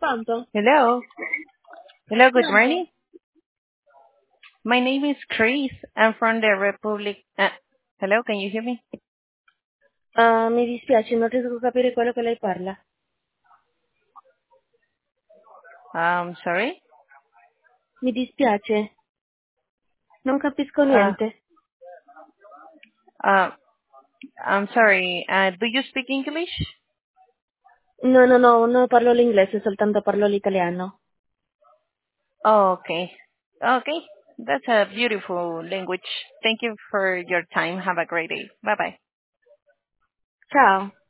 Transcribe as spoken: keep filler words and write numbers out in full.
Pronto? Hello. Hello, good Pronto? morning. My name is Chris. I'm from the Republic. Uh, hello, can you hear me? Ah, mi dispiace, non riesco a capire quello che lei parla. Um, sorry. Mi dispiace, non capisco Uh, niente. uh, I'm sorry. Uh, do you speak English? No, no, no, non parlo l'inglese, soltanto parlo l'italiano. Oh, okay. Okay. That's a beautiful language. Thank you for your time. Have a great day. Bye bye. Ciao.